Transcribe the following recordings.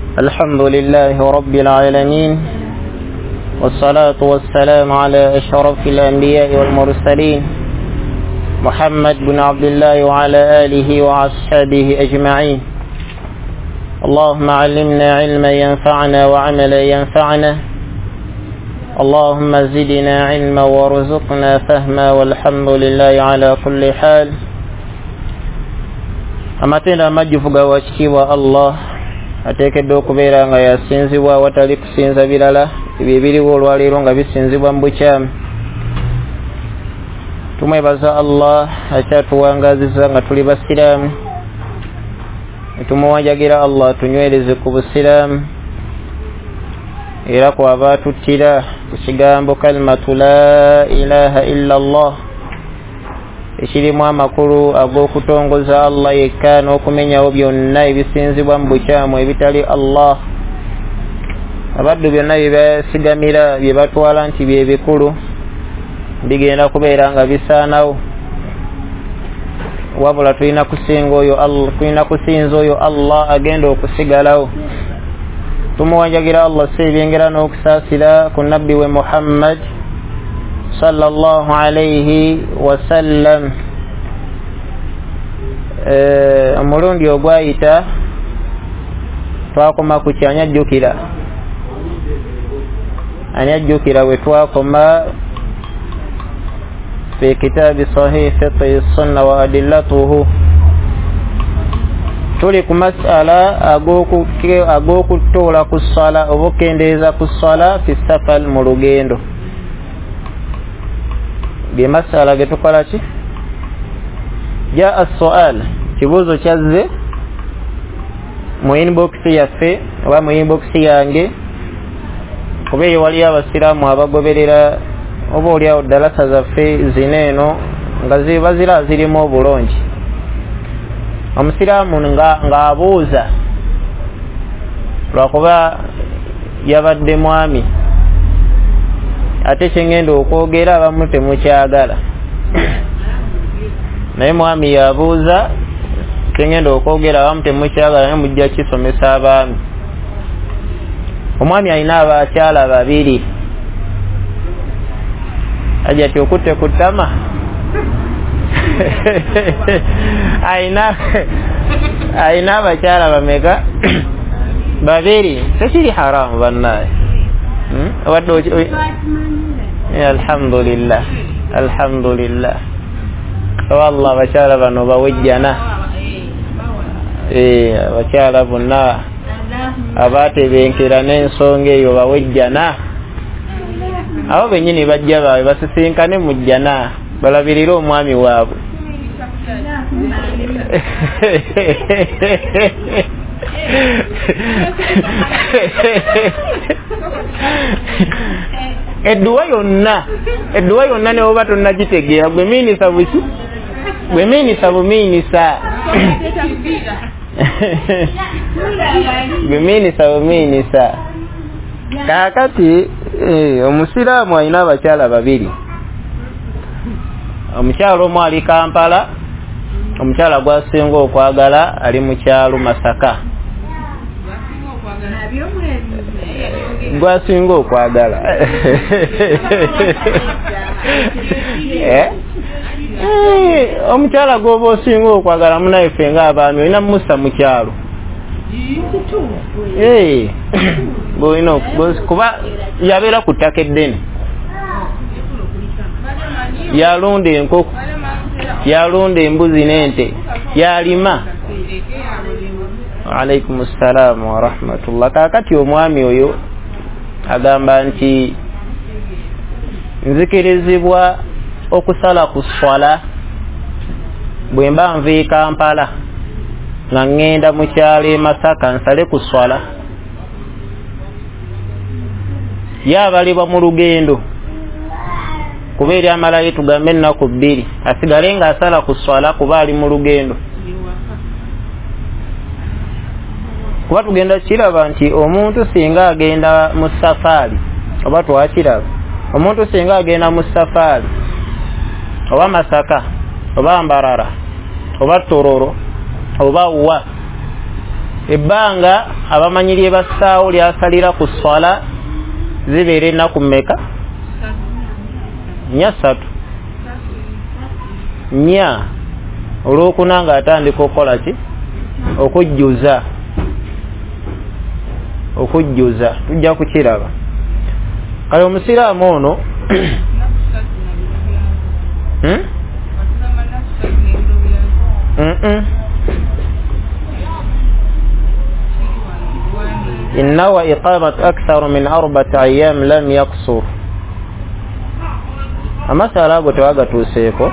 الحمد لله رب العالمين والصلاة والسلام على أشرف الأنبياء والمرسلين محمد بن عبد الله وعلى آله وأصحابه أجمعين. اللهم علمنا علما ينفعنا وعملا ينفعنا. اللهم زدنا علما وارزقنا فهما والحمد لله على كل حال. amatenda amajjufu gawakitibwa Allah ateekeddwa okubeera nga yasinzibwa watali kusinza birala ebyo ebiriwo olwaleero nga bisinzibwa mu bukyamu. Tumwebaza Allah akyatuwangaziza nga tuli basiraamu, tumuwajagira Allah tunywereze ku busiraamu era kwaba atuttira ku kigambo kalimatu la ilaha illa Allah ekirimu amakulu ag'okutongoza Allah yekka n'okumenyawo byonna ebisinzibwa mu bukyamu ebitali Allah. Abaddu byonna bye basigamira bye batwala nti bye bikulu bigenda kubeera nga bisaanawo, wabula tulina kusinza oyo Allah agenda okusigalawo. Tumuwajagira Allah seebyengera n'okusaasira ku nabbi we Muhammad sallallahu alayhi wasallam. Omulundi ogwayita twakoma ku kyanyajjukira we twakoma fi kitaabi sahih fiqh sunna wa adillatuhu. Tuli ku masala ag'okutoola ku ssala oba okendeeza ku ssala fi safar mu lugendo. Bye masala ge tukola ki? Jaa as-su'al, kibuuzo kyazze mu inbox yaffe oba mu inbox yange, kuba eyo waliyo abasiraamu abagoberera oba oliawo dalasa zaffe zino eno nga ziba zirimu obulungi. Omusiraamu ng'abuuza lwakuba yabadde mwami, ate kyengenda okwogera abamu temukyagala, naye mwami yabuuza kyengenda okwogera abamu temukyagala, naye mujja kisomesa abaami. Omwami alina abakyala babiri, ajja ti okutte ku ttama alina abakyala bameka? Babiri. Tekiri haramu bannaye. Alhamdulillah, alhamdulillah. Wallah abakyala bano bawejjana, abakyala bonna abatebenkera n'ensonga eyo bawejjana. Abo bennyini bajja baabwe basisinkane mu jjana balabirire omwami waabwe. Edduwa yonna ne oba tonnagitegeera gwe miinisa buki? Gwe miinisa bumiinisa. Gwe miinisa bumiinisa. Kaakati omusiraamu alina abakyala babiri. Omukyala omu ali Kampala, omukyala gwasinga okwagala ali mu kyalo Masaka. Gwasinga okwagala omukyala gwoba osinga okwagala munaife ng'abaami olina musa mu kyalo kuba yabeera ku ttaka eddene, yalunda enkoko, yalunda embuzi n'ente, yalima. Alaikum assalam wa rahmatullah. Kaakati omwami oyo agamba nti nzikirizibwa okusala ku swala bwe mba nva Kampala nga ngenda mu kyalo e Masaka nsale ku swala. Yabalibwa mu lugendo kuba eri amalayo tugambe ennaku 2 asigale ng'asala ku swala kuba ali mu lugendo. Kuba tugenda kiraba nti omuntu singa agenda mu safaari oba twakiraba omuntu singa agenda mu safaari oba Masaka oba Mbarara oba Tororo oba wa ebbanga abamanyirye bassaawo lyasalira ku swala zibeera ennaku mmeka? 3 4 olwokuna nga atandika okukola ki? okujjuza tujja kukiraba. kale omusiraamu ono innahu iqamatu aktharu min 4 ayyam lam yaqsur. amasala ago tewagatuuseeko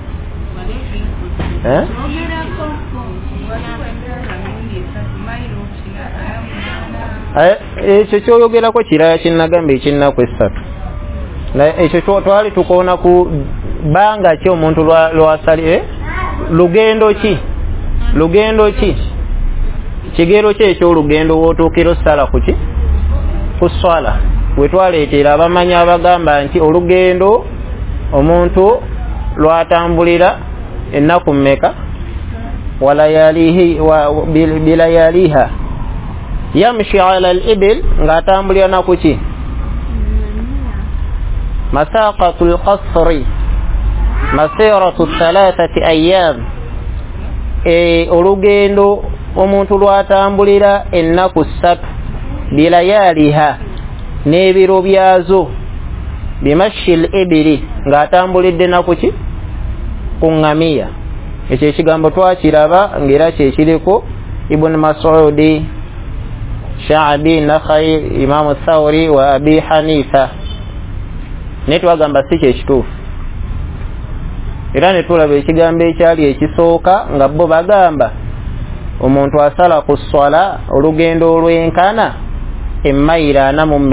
ekyo kyoyogerako kirala kinagamba ekinnaku 3 ekyo twali tukoona ku bbanga ki omuntu lwasali lugendo ki kigero ki ekyolugendo wootuukira osala kuki ku swala wetwaleetera abamanyi abagamba nti olugendo omuntu lwatambulira ennaku mmeka? bilayaliha yamshi ala al-ibil ng'atambulira naku ki? masaqatu al-qasri masiratu 3 ayyam. olugendo omuntu lwatambulira ennaku 3 bilayaliha n'ebiro byazo bimashi al-ibili ng'atambulidde naku ki? ku ngamiya. ekyo ekigambo twakiraba ng'era kyekiriko ibn Mas'udi, Sha'bi, Nakhai, Imam Thawri wa Abi Hanifa. ne twagamba si kyekituufu era ne tulaba ekigambo ekyali ekisooka nga bo bagamba omuntu asala ku swala olugendo olwenkana emmayiro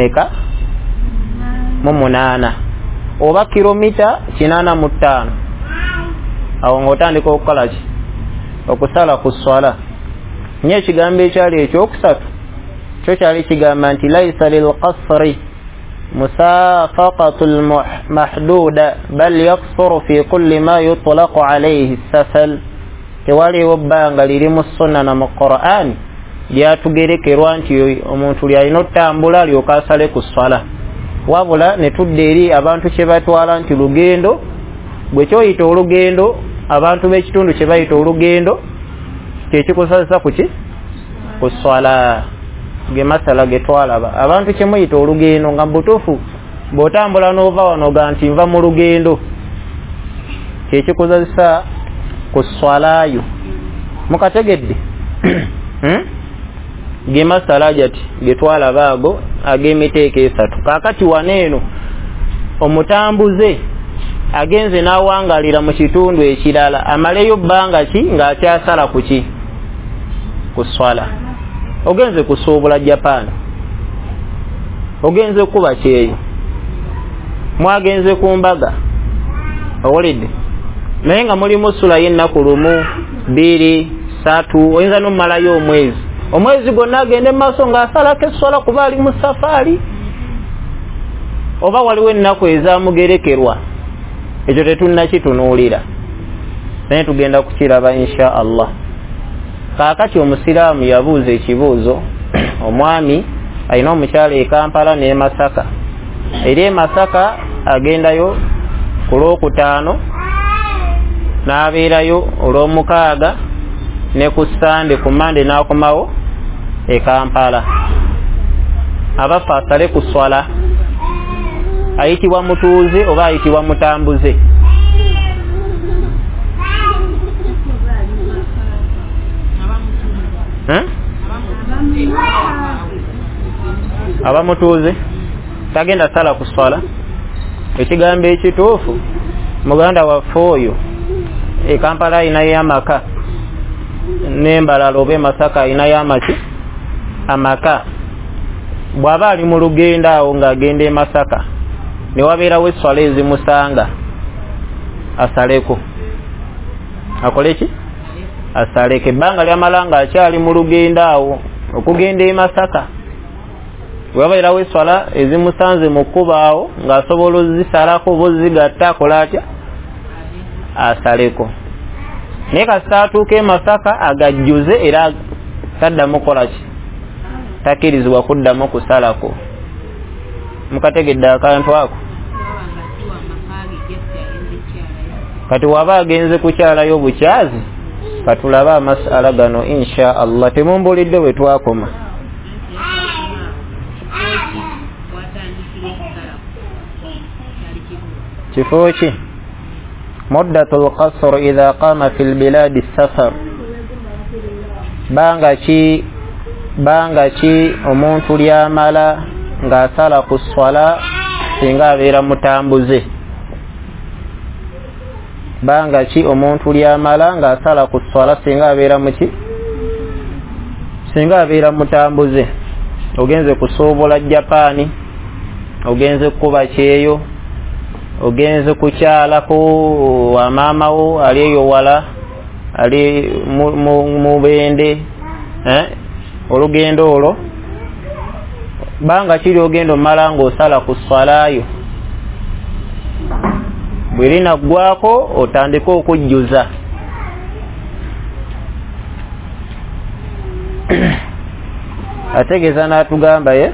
4 oba kilomita 85. awo ng'otandika okukola ki? okusala ku swala. nye ekigambo ekyali ekyokusatu kyo kyali kigamba nti laisa lilqasri musafaqatu lmahduda bal yaksuru fi kulli ma yutlaqu alayhi safal. tewaliwo bbanga liri mu sunna na mu Qur'an lyatugerekerwa nti omuntu lyalina otambula alyoka asale ku swala, wabula ne tudde eri abantu kye batwala nti lugendo bwe kyoyita olugendo abantu b'ekitundu kye bayita olugendo kyekikusazisa kuki? ku swala. ge masala ge twalaba abantu kye muyita olugendo nga butuufu bw'otambula n'ova wano ga nti nva mu lugendo kyekikuzazisa ku swalayo. mukategedde ge masala jati ge twalaba ago ag'emiteeko 3. kaakati waneeno omutambuze agenze n'awangalira mu kitundu ekirala amaleyo bbanga ki ng'akyasala ku ki? ku swala. ogenze kusuubula Japan, ogenze kuba kyeyo, mwagenze ku mbaga owulidde naye nga mulimu sula y'ennaku 1 2 3 oyinza n'omumalayo omwezi gwonna agende mu maaso ng'asalako essola kuba ali mu safaari, oba waliwo ennaku ezaamugerekerwa. ekyo tetunnakitunuulira naye tugenda kukiraba insha Allah. kaakati omusiraamu yabuuza ekibuuzo omwami alina omukyala e Kampala ne Masaka. eri e Masaka agendayo ku Lwokutaano n'abeerayo olw'Omukaaga ne ku Sande, ku Mande n'akomawo e Kampala. abafa asale ku swala ayitibwa mutuuze oba ayitibwa mutambuze? abamutuuze tagenda sala ku swala. ekigambo ekituufu muganda waffe oyo e Kampala ayinayo amaka n'embalala oba Masaka ayinayo amaka. bw'aba ali mu lugendo awo ng'agenda e Masaka ne wabeerawo esswala ezimusanga asaleko. akole ki? asaleke. ebbanga lyamala ng'akyali mu lugendo awo okugenda e Masaka wabeerawo esswala ezimusanze mu kkuba awo ng'asobola ozisalako oba ozigatta akola atya? asaleko. naye kasita atuuka e Masaka agajjuze era taddamu kola ki takirizibwa kuddamu kusalako mukategedde akantu ako kati waba agenze kukyalayo bukyazi katulabe amasala gano insha Allah temumbulidde we twakoma kifo ki muddatul qasr idha qama fil biladi safar banga ki omuntu lyamala ng'asala ku swala singa abeera mutambuze banga ki omuntu lyamala ng'asala ku swala singa abeera muki singa abeera mutambuze ogenze kusuubula Japaani ogenze kuba kyeyo ogenze kukyalako wa maama wo ali eyo wala ali mu bende olugendo olwo banga kiri ogendo mala ng'osala ku swalayo bwe linaggwako otandika okujjuza ategeeza n'atugamba ye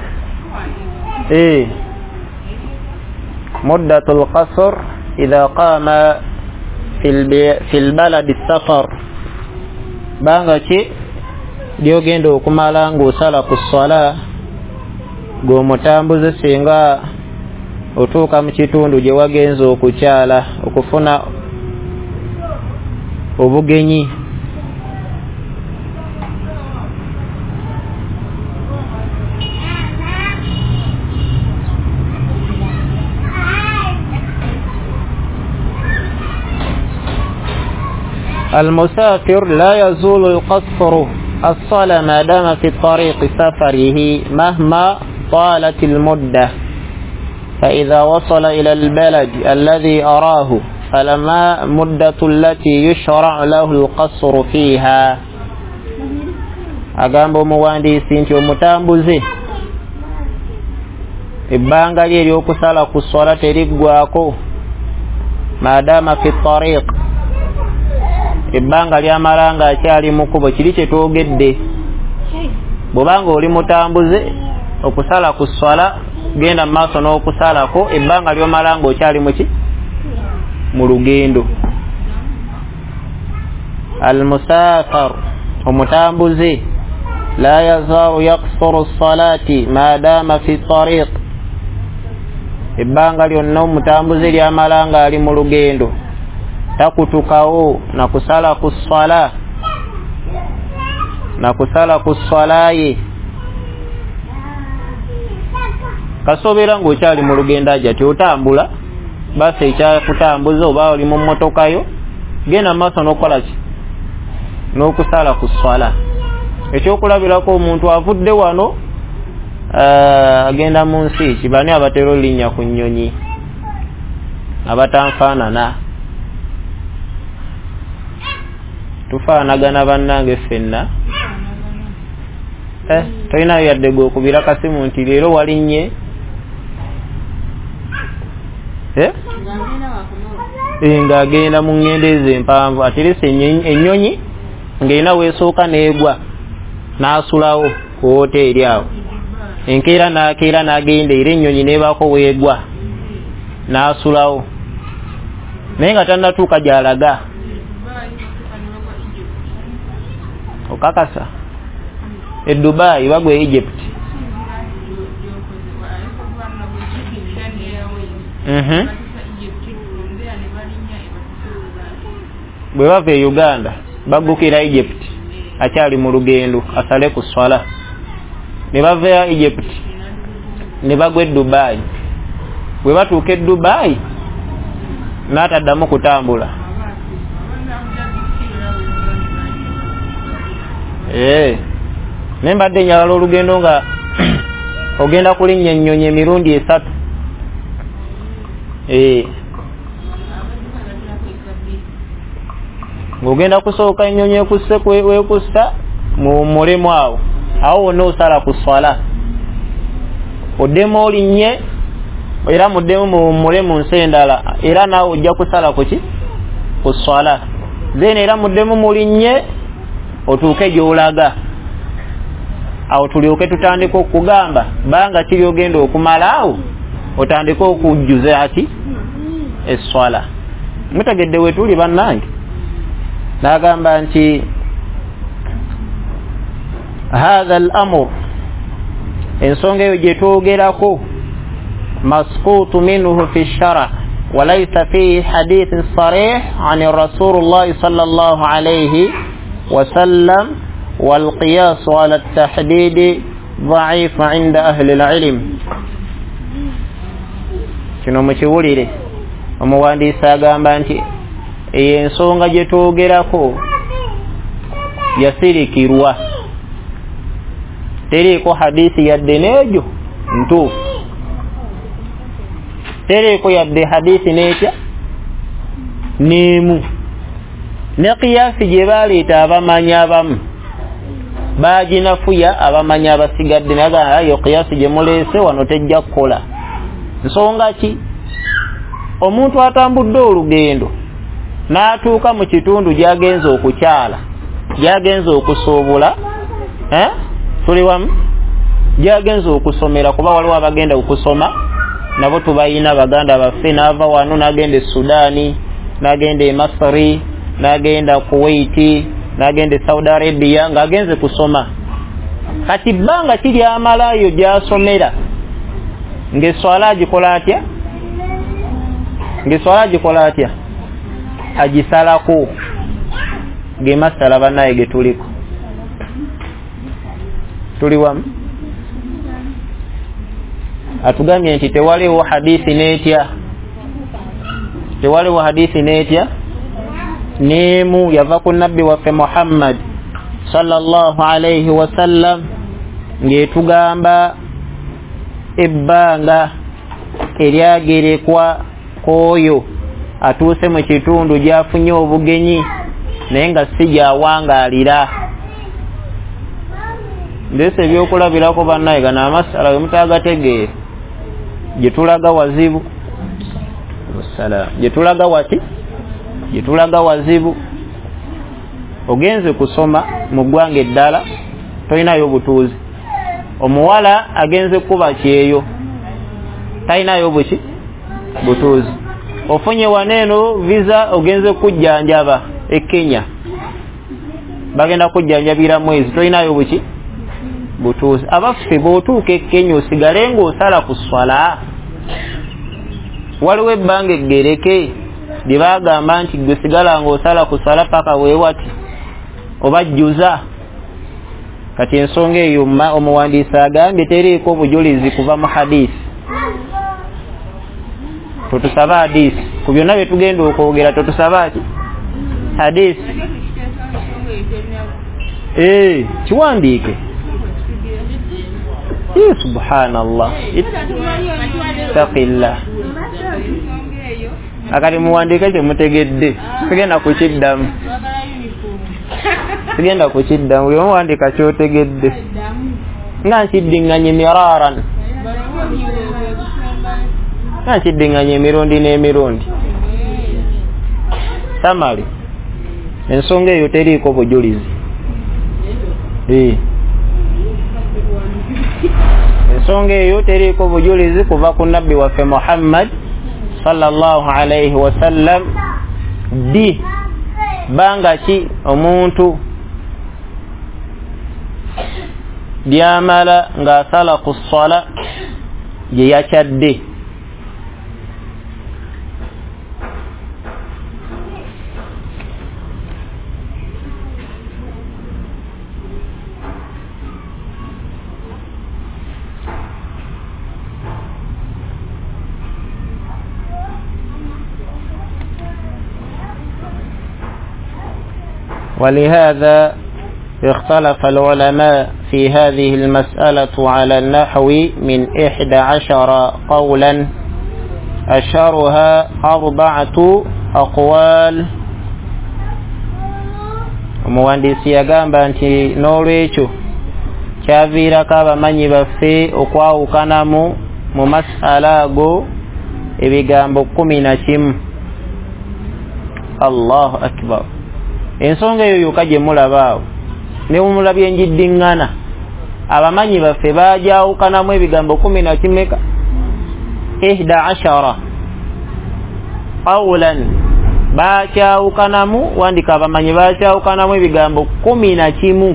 muddatul qasr idha qama fil baladi safar banga ki lyogenda okumala ng'osala ku swala g'omutambuze singa otuuka mu kitundu gye wagenza okukyala okufuna obugenyi المسافر لا يزول القصر الصلاة ما دام في طريق سفره مهما طالت المدة فإذا وصل إلى البلد الذي أراه فلما مدة التي يشرع له القصر فيها أقام موانديسي nti omutambuze ebbanga lye ery'okusala ku swala teriggwako maadaama fi tariq ebbanga lyamala nga akyali mu kkubo kiri kye twogedde bw'obanga oli mutambuze okusala ku swala genda mu maaso n'okusalako ebbanga ly'omala nga okyali muki mu lugendo almusafar omutambuze la yazaalu yaksuru salati maadaama fi tariq ebbanga lyonna omutambuze lyamala nga ali mu lugendo takutukawo nakusala ku swala ye kasobera ng'okyali mu lugendo ajja tyotambula basi ekyakutambuza oba oli mu mmotokayo genda maaso n'okola ki n'okusala ku swala ekyokulabirako omuntu avudde wano agenda mu nsi ki bani abatera olinnya ku nnyonyi abatanfaanana tufaanagana bannange ffenna tolinayo yadde gw'okubira kasimu nti leero walinnye ng'agenda mu ŋŋendo ezo empanvu aterese ennyonyi ng'erina weesooka n'egwa n'asulawo ku woteeri awo enkeera n'agenda era ennyonyi n'ebaako weegwa n'asulawo naye nga tannatuuka gy'alaga okakasa Dubai bagwe Egypt bwe bava e Uganda baggukira Egypt akyali mu lugendo asale ku swala ne bava Egypt ne bagwa Dubai bwe batuuka Dubai n'ataddamu kutambula nembadde njagala olugendo nga ogenda kulinnya ennyonyi emirundi 3 ng'ogenda kusooka ennyonyi ekusse weekussa mu mulemu awo wonna osala ku swala oddemu olinnye era muddemu mu mulemu nsi endala era naawe ojja kusala ku ki ku swala then era muddemu mulinnye otuuke gy'olaga awo tulyoke tutandika okugamba banga kiri ogenda okumalaawo otandika okujjuza ati esswala. Mutegedde we tuli bannange? N'agamba nti hadha al-amr, ensonga eyo gye twogerako, masqutu minhu fi shara walaysa fihi hadithin sarih an rasulullah sallallahu alayhi wasallam والقياس على التحديد ضعيف عند أهل العلم. kino mukiwulire omuwandiisi agamba nti ensonga gye twogerako yasirikirwa, teriiko hadisi yadde n'egyo ntuufu, teriiko yadde hadisi n'etya n'emu. ne qiyasi gye baleeta abamanyi abamu baginafuya abamanyi abasigadde, naga yo qiyasi gye muleese wano tejja kukola. Nsonga ki? Omuntu atambudde olugendo n'atuuka mu kitundu gy'agenza okukyala, gy'agenza okusuubula, tuli wamu, gy'agenza okusomera, kuba waliwo abagenda okusoma nabo tubayina baganda baffe, n'ava wano n'agenda e Sudaani, n'agenda e Masri, n'agenda Kuwait, n'agenda e Saudi Arabia ng'agenze kusoma. Kati bbanga kiri amalayo gy'asomera ng'eswala agikola atya? Ng'eswala agikola atya? Agisalako. Ge masala bannaye ge tuliko. Tuli wamu? Atugambye nti tewaliwo hadisi n'etya, tewaliwo hadisi n'etya n'emu yava ku nabbi waffe Muhammad sallallahu alayhi wasallam ng'etugamba ebbanga eryagerekwa k'oyo atuuse mu kitundu gy'afunye obugenyi naye nga si gyawangaalira. Ndese ebyokulabirako bannaye gano amasala we mutaagategeere gye tulaga wazibu. Gye tulaga wati? Gye tulaga wazibu. Ogenze kusoma mu ggwanga eddala tolinayo butuuzi. Omuwala agenze kuba kyeyo talinayo buki? Butuuzi. Ofunye waneeno visa ogenze kujjanjaba e Kenya, bagenda kujjanjabira mwezi, tolinayo buki? Butuuzi. Abaffe bw'otuuka e Kenya osigale ng'osala ku swala, waliwo ebbanga eggereke lye bagamba nti gwe sigala ng'osala ku swala paka weewati obajjuza. Kati ensonga eyo omuwandiisi agambye teriiko bujulizi kuva mu hadisi. Totusaba hadisi ku byonna bye tugenda okwogera, totusaba ki? Hadisi. Kiwandiike. Subhanallah, ittaqillah. Akati muwandiike kye mutegedde, sigenda kukiddamu, sigenda kukiddamu, buli omuwandiika kyotegedde nga nkiddiŋŋanye miraaran, nga nkiddiŋŋanye emirundi n'emirundi. Samali, ensonga eyo teriiko bujulizi. Ensonga eyo teriiko bujulizi kuva ku nabbi waffe Muhammad sallallahu alayhi wasallam. Di banga ki omuntu byamala ng'asala ku ssala gye yakyadde. ولهذا اختلف العلماء في هذه المسألة على النحو من 11 قولا أشهرها 4 أقوال. omuwandiisi yagamba nti n'olwekyo kyaviirako abamanyi baffe okwawukanamu mu masala ago ebigambo 11. Allahu akbar. Ensonga eyo yokka gye mulaba awo ne mumulabye njiddiŋŋana abamanyi baffe bajawukanamu ebigambo 10 na kimeka 11 qawlan bajawukanamu wandika abamanyi bajawukanamu ebigambo 10 na kimu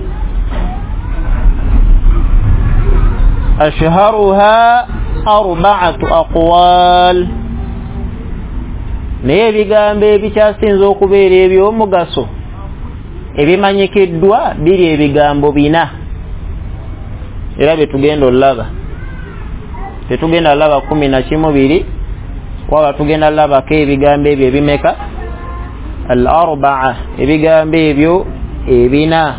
ashharuha 4 aqwal naye ebigambo ebikyasinze okubeera eby'omugaso ebimanyikiddwa biri ebigambo 4 era betugenda olaba tetugenda laba 10 na kimu 2 waba tugenda laba ke ebigambo ebyo ebimeka al-4 ebigambo ebyo 4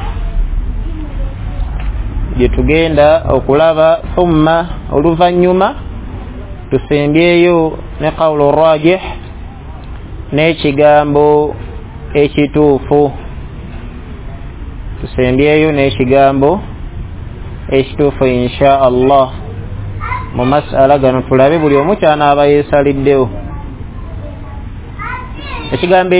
byetugenda okulaba thumma oluvanyuma tusembyeyo ne qawlu rajih n'ekigambo ekituufu tusembyeyo n'ekigambo ekituufu insha Allah mu masala gano tulabe buli omu kyanaaba yeesaliddewo ekigambo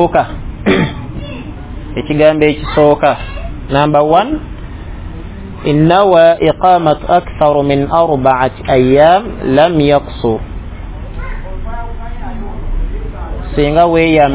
ekisooka number 1 innawa iqamat akthar min 4 ayyam lam yaqsur singa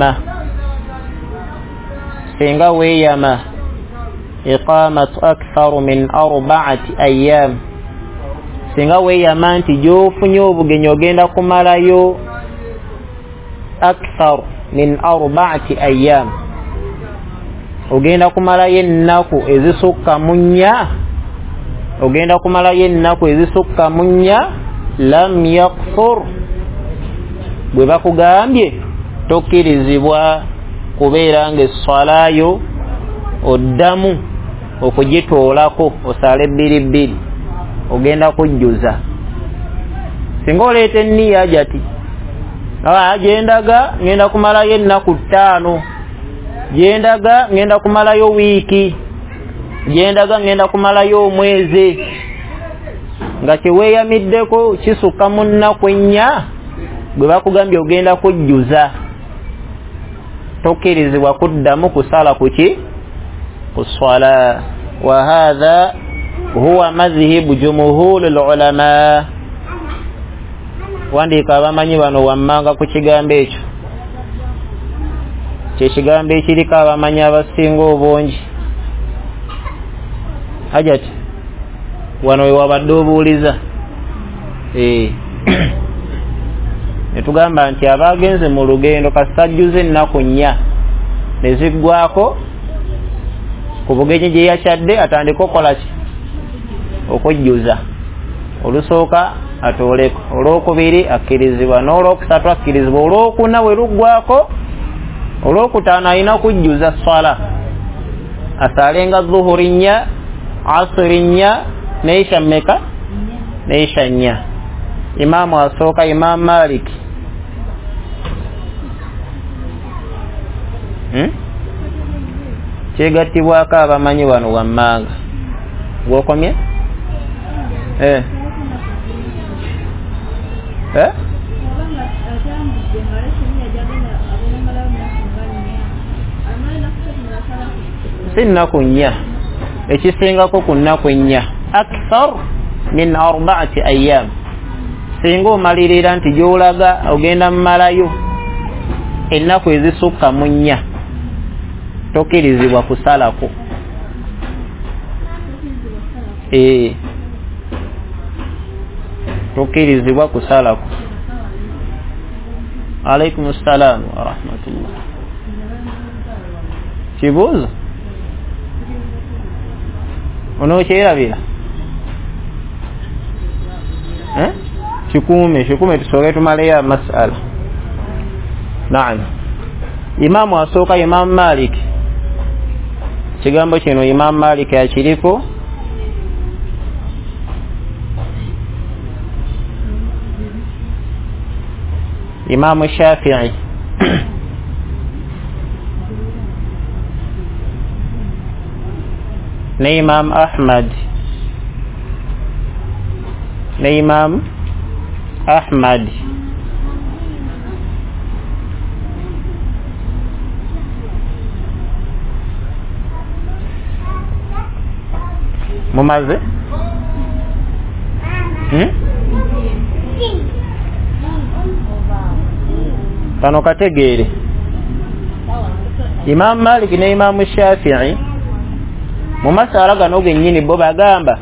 weeyama iqamat akthar min 4 ayyam singa weeyama nti gy'ofunye obugenyi ogenda kumalayo akthar min 4 ayyam ogenda kumalayo ennaku ezisukka mu 4 lam yaqsur bwe bakugambye tokkirizibwa kubeera ng'esswalayo oddamu okugitoolako osale 2 ogenda kujjuza singa oleeta enniya jati gyendaga ngenda kumalayo ennaku 5 gyendaga ngenda kumalayo wiiki gyendaga ngenda kumalayo omwezi nga kyeweeyamiddeko kisukka mu nnaku 4 bwe bakugambye ogenda kujjuza tokkirizibwa kuddamu kusala kuki kuswala wa hadha huwa madhhabu jumhur al-ulama wandika abamanyi bano wammanga ku kigambo ekyo kyekigambo ekiriko abamanyi abasinga obungi hajati wano wewabadde obuuliza netugamba nti abagenze mu lugendo kasajjuze ennaku 4 neziggwako ku bugenyi gye yakyadde atandika okukola ki okujjuza olusooka atooleko olwokubiri akkirizibwa n'olwokusatu akkirizibwa olwokuna we luggwako olwokutaano alina kujjuza swala asalenga dhuhuri 4 asri 4 neisha mmeka neisha 4 imamu asooka Imam Malik kyegattibwako abamanyi wano wammanga gwokomye si nnaku 4 ekisingako ku nnaku 4 akthar min 4 ayyam singa omalirira nti gy'olaga ogenda mumalayo ennaku ezisukka mu 4 tokkirizibwa kusalako tokkirizibwa kusalako. Alaikum salaam wa rahmatullah. Kibuuzo onokyerabira kikuume tusoboke tumaleyo amasala. Naam, imamu asooka Imam Malik, kigambo kino Imam Malik akiriko Imam Shafi'i ne Imam Ahmad mumaze kano kategeere Imam Malik ne Imam Shafi'i mu masala gano gennyini bo bagamba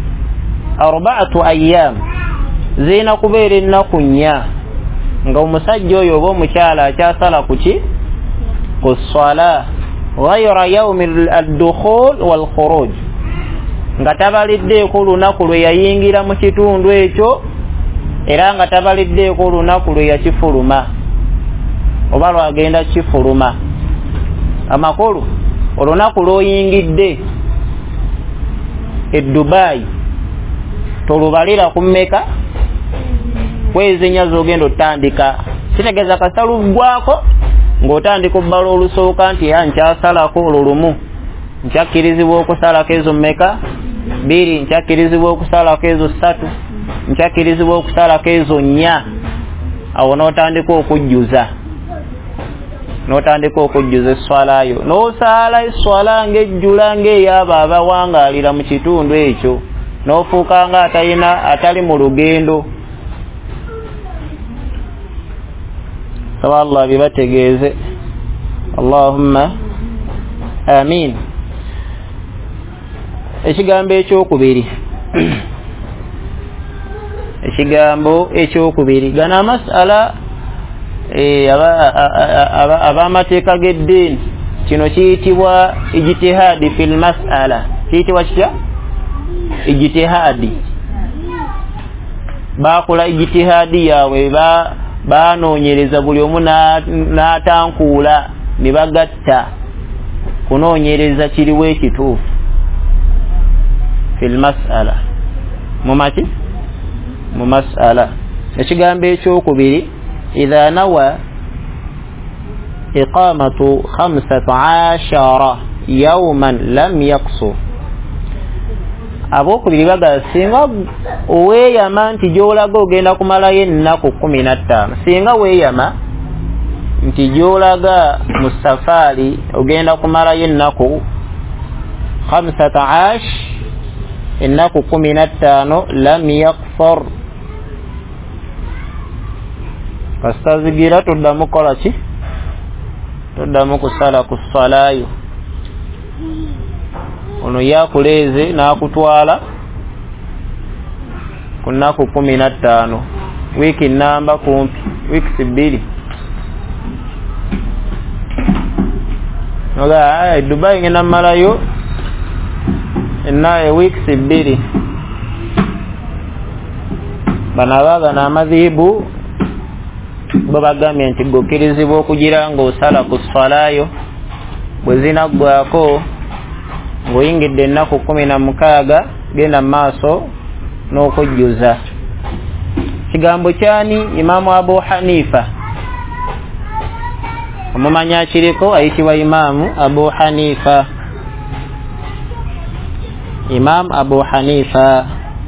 4 ayyam zina kubeera ennaku nnya nga omusajja oyo oba omukyala akyasala kuki ku ssala ghayra yawmi ad-dukhul wal khuruj nga tabaliddeeko olunaku lwe yayingira mu kitundu ekyo era nga tabaliddeeko olunaku lwe yakifuluma oba lwagenda kifuluma amakulu olunaku lw'oyingidde e Dubai tolubalira ku mmeka kwezi nnya z'ogenda otandika kitegeeza kasalugwako ng'otandika obbala olusooka nti nkyasalako olwo lumu nkyakkirizibwa okusalako ezo mmeka 2 nkyakkirizibwa okusalako ezo 3 nkyakkirizibwa okusalako ezo 4 awo n'otandika okujjuza esswala yo n'osala esswala ng'ejjula ng'eyabo abawangaalira mu kitundu ekyo n'ofuuka nga atali mu lugendo saba Allah bibategeeze Allahumma amin. Ekigambo ekyokubiri gana masala ab'amateeka g'eddiini kino kiyitibwa ijtihaadi fil mas'ala kiyitibwa kitya ijtihaadi bakola ijtihaadi yaabwe banoonyereza buli omu n'atankuula ne bagatta kunoonyereza kiriwo ekituufu fil mas'ala mu mas'ala. Ekigambo ekyokubiri idha nawa iqamatu 15 yawman lam yaqsur abokubiri baga singa weeyama nti gy'olaga ogenda kumalayo ennaku 15 singa weeyama nti gy'olaga mu safaari ogenda kumalayo ennaku 15 ennaku 15 lam yaqsur kastazigira toddamu kola ki toddamu kusala ku ssalayo ono yakuleeze n'akutwala ku nnaku 15 wiiki namba kumpi wiiki 2 noga Dubai ngenda mmalayo ennaye wiiki 2 bano abaagana amadhibu bo bagambye nti gokkirizibwa okugira ng'osala ku ssalayo bwe zinaggwako ng'oyingidde ennaku 16 genda mu maaso n'okujjuza. Kigambo kyani Imaamu Abu Hanifa omumanya kiriko ayitibwa Imaamu Abu Hanifa. Imam Abu Hanifa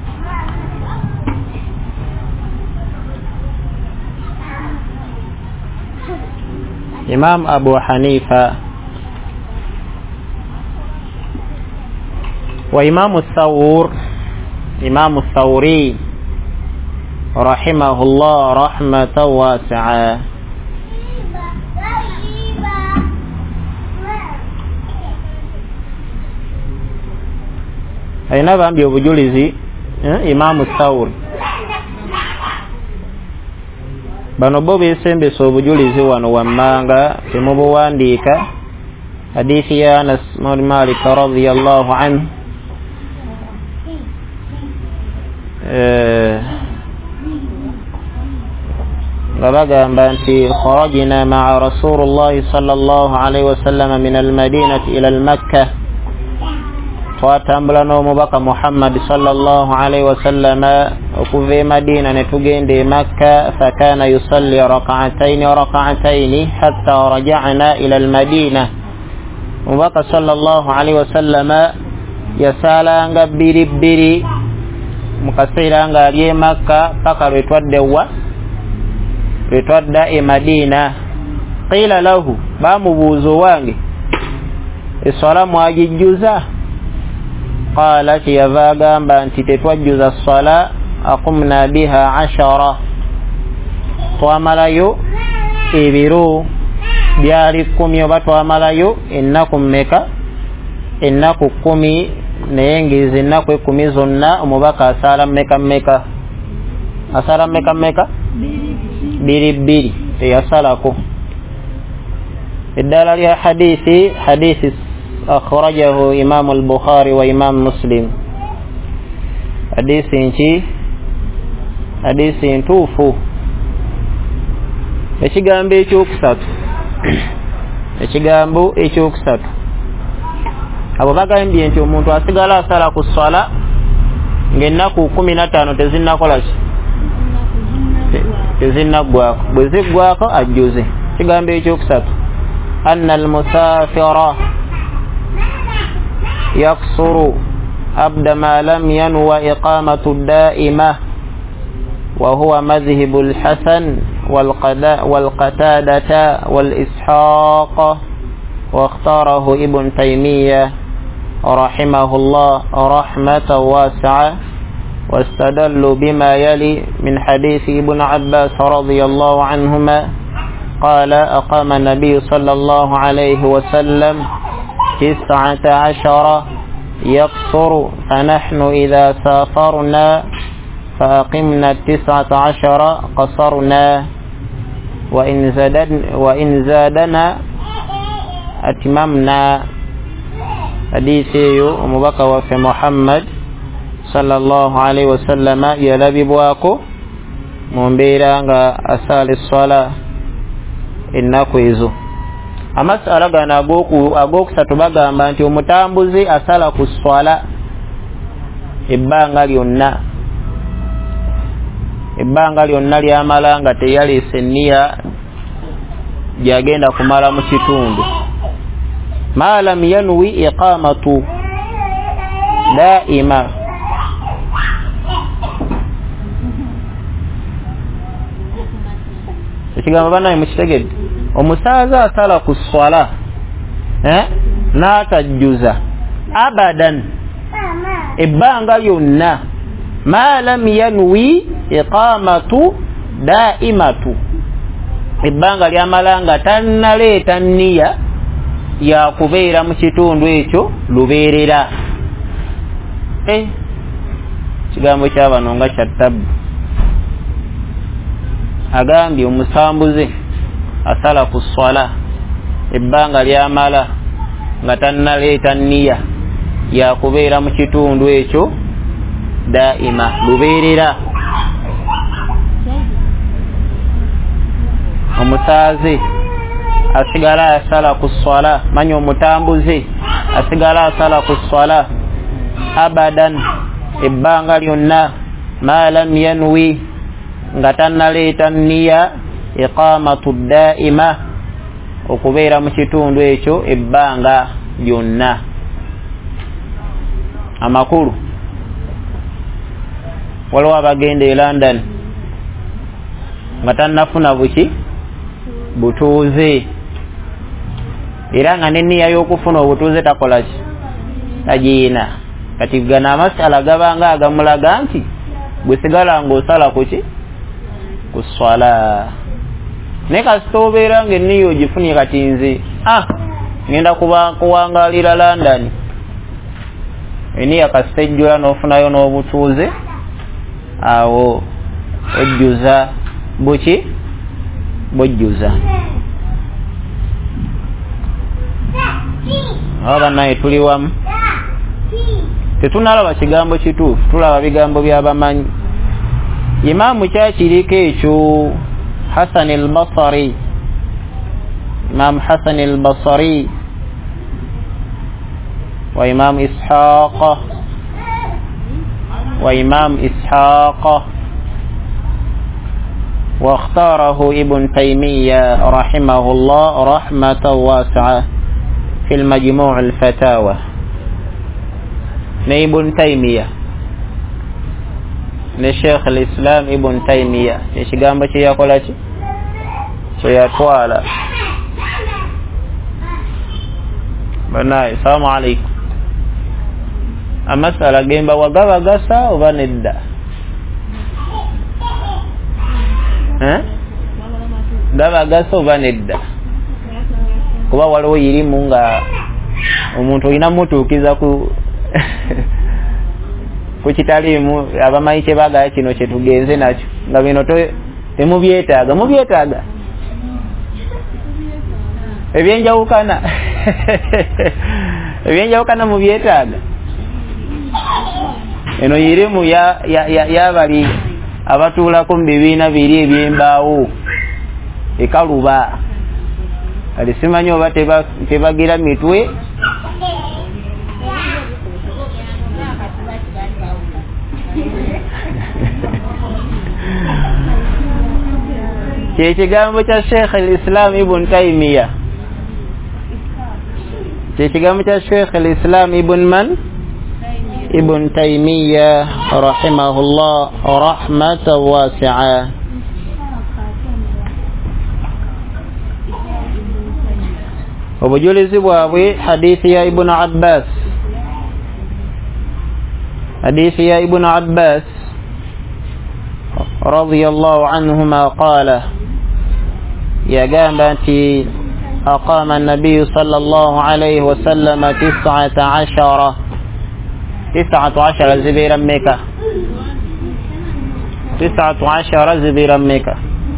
Imam Abu Hanifa wa Imam Thawri rahimahullah rahmatan wasi'a. Aina bambye obujulizi Imam Thawri bano bo besembesa obujulizi wano wammanga temubuwandiika hadithi ya Anas bin Malik radhiyallahu anhu bagamba nti kharajna ma'a rasulillahi sallallahu alayhi wa sallam min al-madinati ila al-makkah twatambula n'omubaka Muhammad sallallahu alayhi wa sallam okuva e Madina ne tugenda e Makka fakana yusalli rak'atayn hatta raja'na ila al-Madina. Omubaka sallallahu alayhi wa sallam yasalanga bbiri mu kaseera nga ali e Makka paka lwe twadda e Madina. Qila lahu bamubuuza wange essala mwagijjuza قالت يفاقا بانتي تتوجز الصلاة أقمنا بها 10 twamalayo ebiro byali 10 oba twamalayo ennaku mmeka ennaku 10 naye ngezi ennaku 10 zonna omubaka asala mmeka asala mmeka biri teyasalako الدالة على حديث أخرجه إمام البخاري وإمام مسلم حديث توفو ekigambo ekyokusatu abo bagambye nti omuntu asigala asala ku swala ng'ennaku 15 tezinnakolaki tezinnaggwako bwe ziggwako ajjuze ekigambo ekyokusatu أن المسافر يقصر أبد ما لم ينوى إقامة الدائمة وهو مذهب الحسن والقتادة والإسحاق واختاره ابن تيمية رحمه الله رحمة واسعة واستدلوا بما يلي من حديث ابن عباس رضي الله عنهما قال أقام النبي صلى الله عليه وسلم 19 يقصر فنحن إذا سافرنا فأقمنا 19 قصرنا وإن زادنا أتممنا حديثي ومبكى وفي محمد صلى الله عليه وسلم يلبي بواكو مبيرا أسال الصلاة ennaku ezo amasala gano ag'okusatu bagamba nti omutambuze asala ku swala ebbanga lyonna lyamala nga teyaleese enniya gyagenda kumala mu kitundu ma lam yanwi iqamatu daima ekigambo banaye mukitegedde omusaaza asala ku swala n'atajjuza abadan ebbanga lyonna ma lam yanwi iqamatu daimatu ebbanga lyamala nga tannaleeta nniya yakubeera mu kitundu ekyo lubeerera kigambo kyabano nga kyattabu agambye omusambuze asala ku swala ebbanga lyamala nga tannaleeta nniya yakubeera mu kitundu ekyo daima lubeerera omusaaze asigala asala ku swala manya omutambuze asigala asala ku swala abadan ebbanga lyonna ma lam yanwi nga tannaleeta nniya iqamatu daima okubeera mu kitundu ekyo ebbanga lyonna amakulu waliwo abagenda e London nga tannafuna butuuze era nga n'enniya y'okufuna obutuuze takolaki tagiina kati gano amasala gabanga agamulaga nti gwe sigala ng'osala ku swala naye kasita obeera ng'enniya ogifunye kati nze ngenda kuwangalira London enniya kasita ejjula n'ofunayo n'obutuuze awo ojjuza bojjuza awo bannaye tuli wamu tetunalaba kigambo kituufu tulaba bigambo byabamanyi imaamu kyakiriko ekyo Hasan al-Basri Imam Hasan al-Basri wa Imam Ishaq واختاره ابن تيمية رحمه الله رحمة واسعة في المجموع الفتاوى ابن تيمية لشيخ الإسلام ابن تيمية يشيغان بشي يقول شيطوالا بناي السلام عليكم amasala gemba wagaba gasa oba nedda gaba gasa oba nedda kuba waliwo yirimu nga omuntu olina mutuukiza ku kitaliimu abamanyi kye bagaya kino kye tugenze nakyo nga bino temubyetaaga mubyetaaga ebyenjawukana mubyetaaga eno yirimu yabali abatuulako mu bibiina biri ebyembaawo ekaluba kali simanyi oba tebagira mitwe kyekigambo kya Sheikh al-Islam Ibn Taymiyyah kyekigambo kya Sheikh al-Islam Ibn Taymiyyah rahimahullah rahmatan wasi'a. obujulizi bwabwe hadithi ya Ibn Abbas radiyallahu anhuma qala يقام أقام النبي صلى الله عليه وسلم 19 زبيرا مكة 19 زبيرا مكة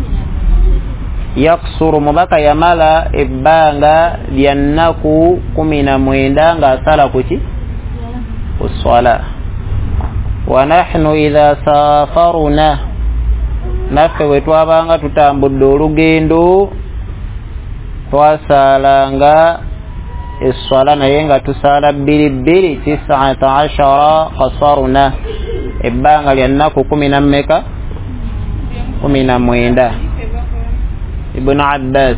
يقصر مبكى يمالا إبانغا لأنكو كمنا مويندانغا سالكوتي والصلاة ونحن إذا سافرنا naffe bwe twabanga tutambudde olugendo twasalanga esswala naye nga tusaala 19 qasaruna ebbanga lya nnaku 19 Ibn Abbas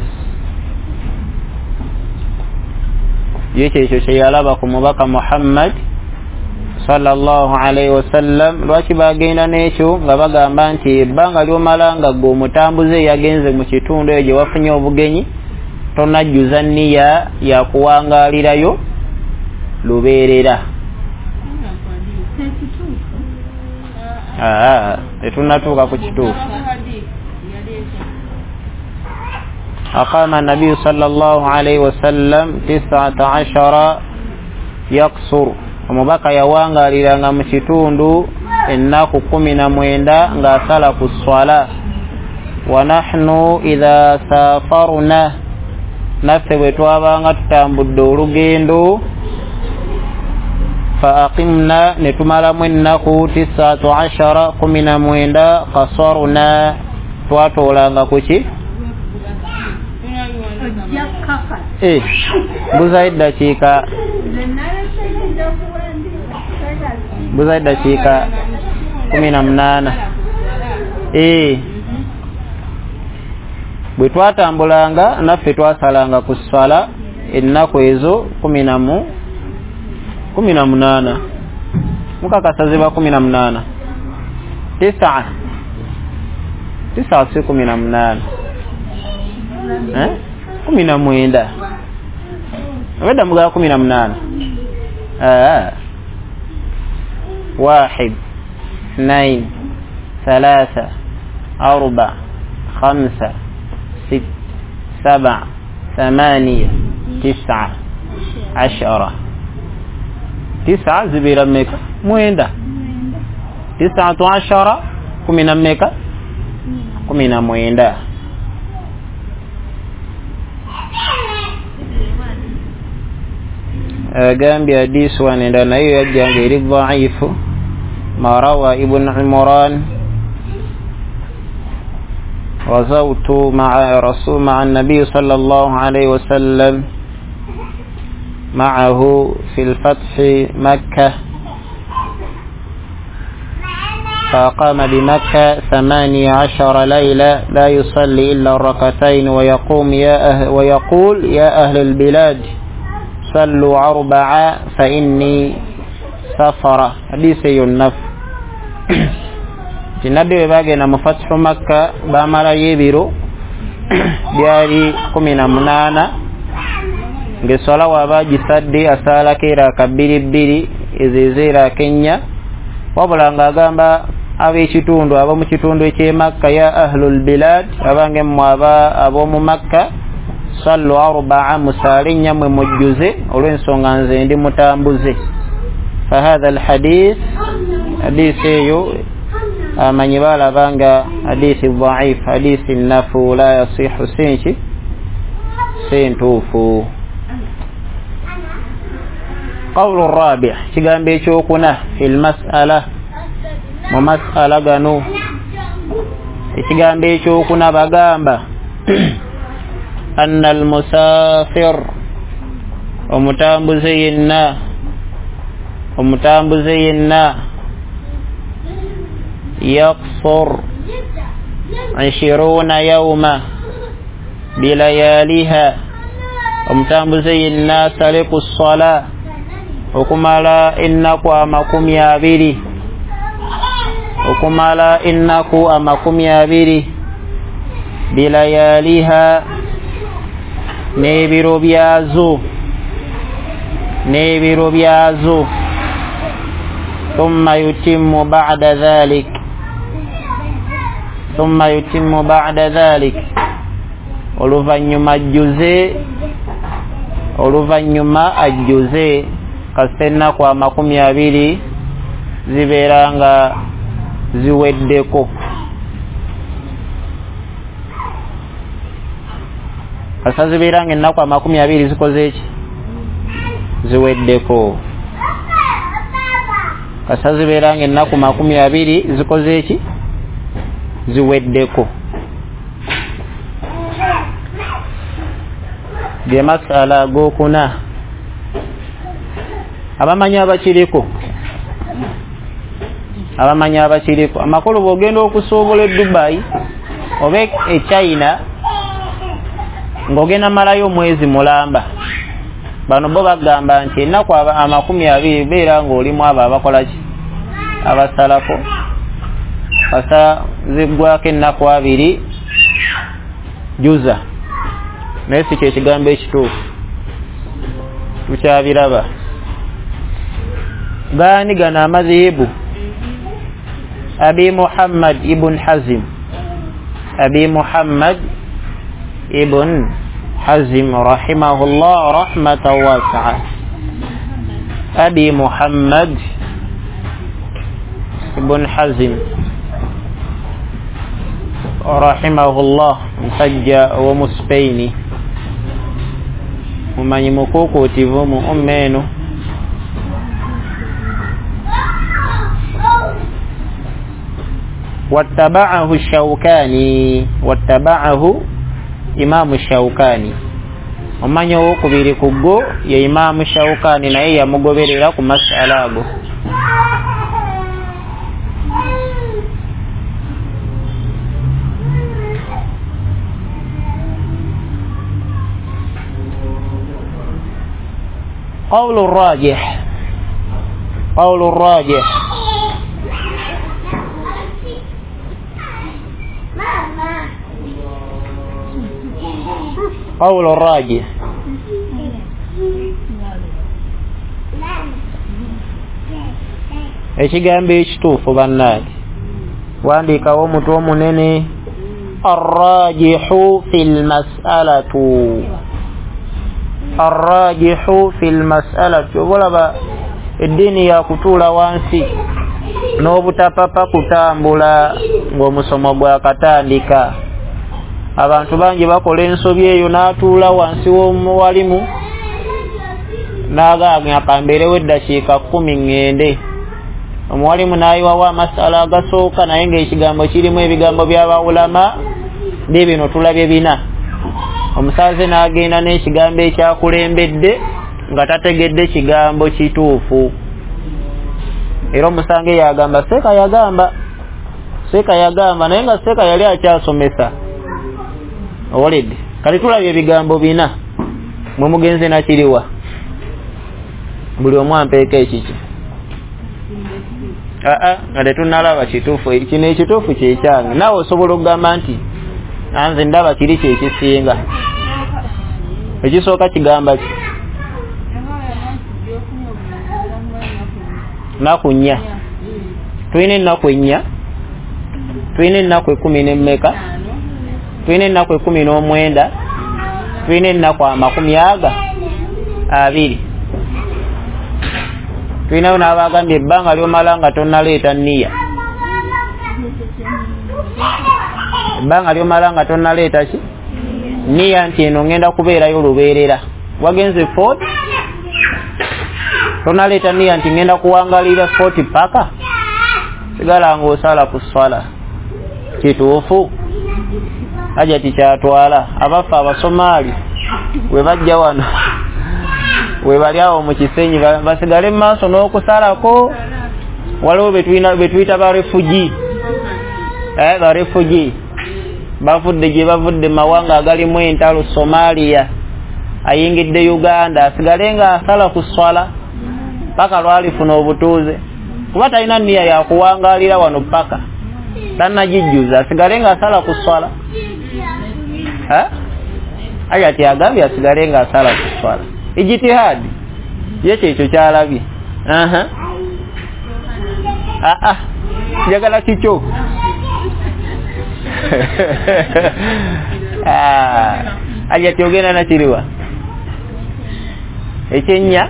yekyo kyeyalaba ku mubaka Muhammad sallallahu alayhi wasallam. lwaki bagenda n'ekyo nga bagamba nti ebbanga lyomala nga gwe omutambuze yagenze mu kitundu eyo gye wafunye obugenyi tonajjuza nniya yakuwangaalirayo lubeerera. tetunatuuka ku kituufu. أقام النبي صلى الله عليه وسلم 19 يقصر omubaka yawangaliranga mu kitundu ennaku 19 ng'asala ku swala. wa nahnu idha safarna naffe bwe twabanga tutambudde olugendo fa aqimna ne tumalamu ennaku 19 qasarna twatoolanga ku ki buzayi dakiika buzayi dakiika 18 bwe twatambulanga naffe twasalanga ku swala ennaku ezo 18 mukakasa ziba 18 9 si 18 19 abadda mugala 18 واحد 2 3 4 5 6 7 8 9 10 9 زبيرا ميكا مويندا 19 كمنا ميكا كمنا مويندا. أقام بحديث وأننا يجعل غير ضعيف ما روى ابن عمران غزوت مع النبي صلى الله عليه وسلم معه في الفتح مكة فقام بمكة 18 ليلة لا يصلي إلا الركعتين ويقول يا أهل البلاد صلوا 4 فإني سفر. حديث ينف النبي bagenda mu fathu Makka bamalayo ebiro byali 18 ng'eswala waba gisadde asalako eraka 2 ezezeera Kenya wabula ng'agamba ab'ekitundu ab'omu kitundu eky'e Makka ya ahlul bilad abange mmwe ab'omu Makka sallu 4 musaale nnyamwe mujjuze olw'ensonga nze ndi mutambuze fahadha alhadith hadisi eyo amanyi balabanga hadisi dhaif hadisi nafu la yasihu sinki sentuufu qawlu rabi' kigambo ekyokuna fil mas'ala mu mas'ala gano ekigambo ekyokuna bagamba anna almusafir omutambuze yenna yaqsur 20 yawma bilayaliha omutambuze yenna saliku ssala okumala ennaku 20 okumala ennaku 20 bilayaliha n'ebiro byazo ثم يتم بعد ذلك oluvannyuma ajjuze kasita kwa 20 zibeera nga ziweddeko kasita zibeera nga ennaku 20 zikoze eki ziweddeko kasita zibeera nga ennaku 20 zikoze eki ziweddeko ge masala agokuna abamanyi abakiriko amakulu bw'ogenda okusuubula e Dubai oba e China ng'ogenda malayo omwezi mulamba bano bo bagamba nti ennaku 20 beera ng'olimu abo abakola ki abasalako kasa ziggwako ennaku 2 juza naye si kye kigambo ekituufu tukyabiraba gaani gano amadhehebu abi Muhammad ibn Hazim rahimahullah rahmatan wasi'a abi Muhammad ibn Hazim rahimahullah musajja wa muspaini mumanyi mukuukutivu mu ummeeno wattaba'ahu Imaamu Shawkani omanyi owokubiri ku go ye Imaamu Shawkani naye yamugoberera ku masala ago قول الراجح ekigambo ekituufu bannange wandiikawo omutwe omunene arrajihu fil mas'alati obalaba eddiini yakutuula wansi n'obutapapa kutambula ng'omusomo gwakatandika abantu bangi bakola ensobi eyo n'atuula wansi w'omuwalimu n'agambye akambeerewo eddakiika 10 ngende omuwalimu n'ayiwawo amasala agasooka naye ng'ekigambo kirimu ebigambo by'abawulama bino tulabye 4 omusaaze n'agenda n'ekigambo ekyakulembedde nga tategedde kigambo kituufu era omusange yagamba seeka yagamba naye nga seeka yali akyasomesa owulidde kati tulabye ebigambo 4 mwe mugenze nakiriwa buli omu ampeeka ekiki nga tetunalaba kituufu kino ekituufu kyekyange naawe osobola okugamba nti nanze ndaba kiri kyekisinga ekisooka kigamba ki naku nnya tulina ennaku ennya tulina ennaku 10 n'emmeka tulina ennaku 19 tulina ennaku 20 tulinayo n'abagambye ebbanga lyomala nga tonnaleeta nniya ebbanga lyomala nga tonnaleeta ki nniya nti eno ngenda kubeerayo lubeerera wagenze 40 tonnaleeta nniya nti ngenda kuwangalira 40 paka sigala ng'osala ku swala kituufu aja tikyatwala abafa abasomaali we bajja wano we bali awo mu kisenyi basigale mu maaso n'okusalako waliwo betuyita ba refugee ba refugee bavudde gye bavudde mawanga agalimu entalo Somalia ayingidde Uganda asigale nga asala ku swala paka lwalifuna obutuuze kuba talina nniya yakuwangalira wano paka tannagijjuza asigale nga asala ku swala aja ti agambye asigale nga asala ku swala ijitihadi yekyo ekyo kyalabye njagala kikyo aja ti ogenda nakiriwa ekyenya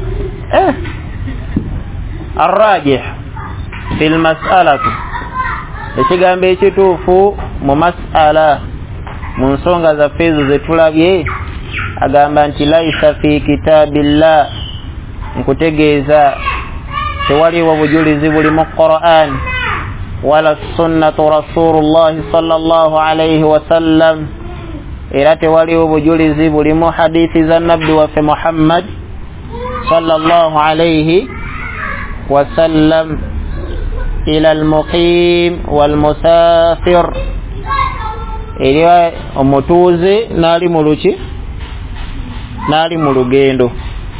arrajih fi lmasalatu ekigambo ekituufu mu masala mu nsonga zaffe ezo zetulabye agamba nti laisa fi kitabillah nkutegeeza tewaliwo bujulizi buli mu Qur'an wala sunnatu rasulullahi sallallahu alayhi wasallam era tewaliwo bujulizi buli mu hadithi za nabbi waffe Muhammad sallallahu alayhi wasallam ila almuqim walmusafir eri omutuuze naali mu luki naali mu lugendo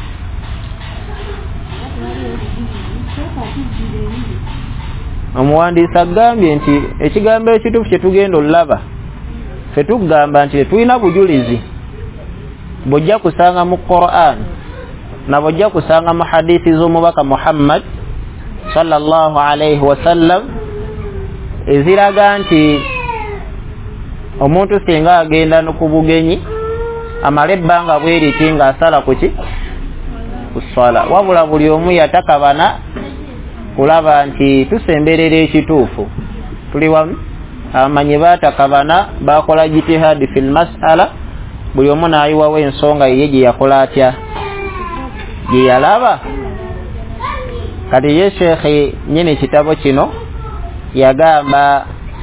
omuwandiisi agambye nti ekigambo ekituufu kyetugenda olaba ffe tugamba nti tetulina bujulizi bw'ojja kusanga mu Qur'an na bw'ojja kusanga mu hadithi z'omubaka Muhammad sallallahu alayhi wasallam eziraga nti omuntu singa agenda ku bugenyi amala ebbanga bweriti nga asala kuki ku swala wabula buli omu yatakabana kulaba nti tusemberera ekituufu tuli wamu abamanyi batakabana bakola jitihadi fil mas'ala buli omu n'ayiwawo ensonga ye gye yakola atya gye yalaba kati ye shekhe nyine ekitabo kino yagamba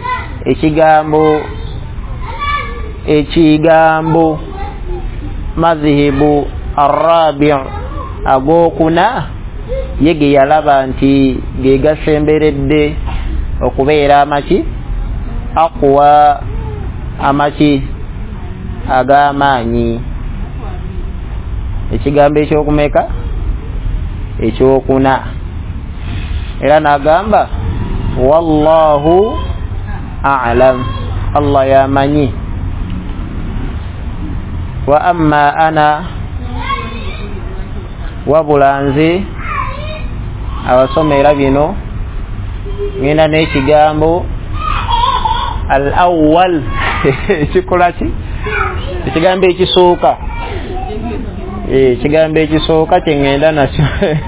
ekigambo madhihibu arrabi' agokuna ye ge yalaba nti ge gasemberedde okubeera amaki aqwa amaki ag'amaanyi ekigambo ekyokumeka ekyokuna era n'agamba wallahu a'lam Allah yamanyi wa amma ana wabula nze abasomera bino ngenda n'ekigambo al awwal ekikola ki ekigambo ekisooka ekigambo ekisooka kyengenda nakyo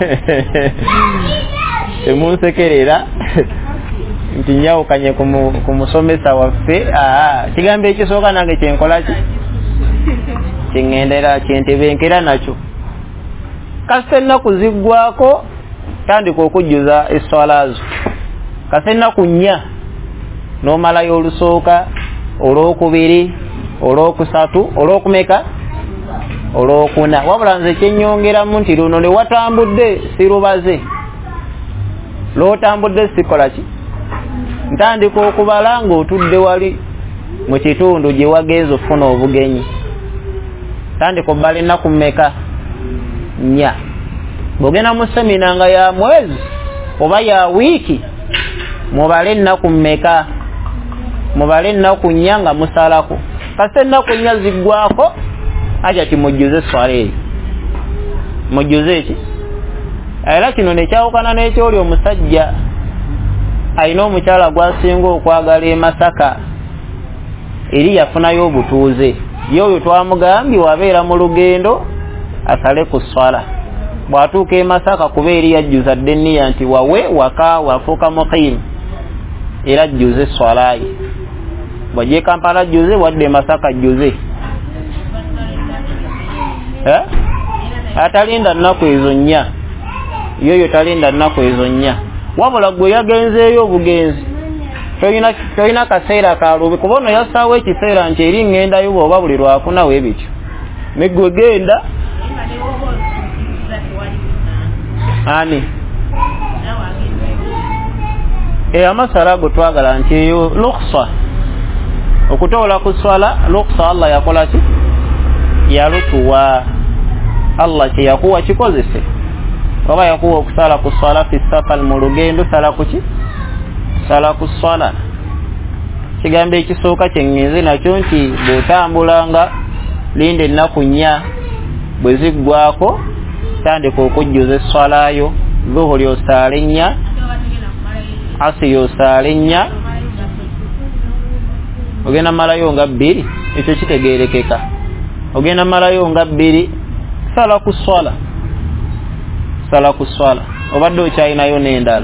temunsekerera nti njawukanye ku musomesa waffe ekigambo ekisooka nange kyenkola ki kyengendera kyentebenkera nakyo kasita ennaku ziggwako tandika okujjuza eswala zo kasita ennaku 4 n'omalayo olusooka olwokubiri olwokusatu olwokumeka olwokuna wabula nze kyenyongeramu nti luno ne watambudde sirubaze lwotambudde sikola ki ntandika okubala ng'otudde wali mu kitundu gye wagenza ofuna obugenyi tandika obbala ennaku mmeka 4 bw'ogenda mu semina nga ya mwezi oba ya wiiki mubale ennaku mmeka mubale ennaku 4 nga musalako kasita ennaku 4 ziggwako aja ti mujjuze swala eyo mujjuze eki era kino ne kyawukana n'ekyoli omusajja alina omukyala gwasinga okwagala e Masaka eri yafunayo obutuuze ye oyo twamugambye wabeera mu lugendo asale ku swala bw'atuuka e Masaka kuba eri yajjuza dde nniya nti wawe waka wafuuka muqiimu era ajjuze swalayi bw'ajja e Kampala ajjuze wadde e Masaka ajjuze atalinda nnaku ezo nnya yoyo talinda nnaku ezo nnya wabula gwe yagenzeeyo obugenzi toyina kaseera kalubi kuba ono yassaawo ekiseera nti eri ŋŋendayo bw'oba buli lwakunawo ebityo ne gwe genda ani amasala ago twagala nti eyo luksa okutoola ku swala luksa Allah yakola ki yalutuwa Allah kye yakuwa kikozese oba yakuwa okusala ku swala fi safar mu lugendo sala ku ki sala ku swala kigambo ekisooka kyengenze nakyo nti bw'otambulanga linda ennaku nnya bwe ziggwako tandika okujjuza esswalayo zuhuri osaale nnya asiri osaale nnya ogenda malayo nga bbiri ekyo kitegeerekeka ogenda malayo nga bbiri sala ku swala sala ku swala obadde okyalinayo n'endala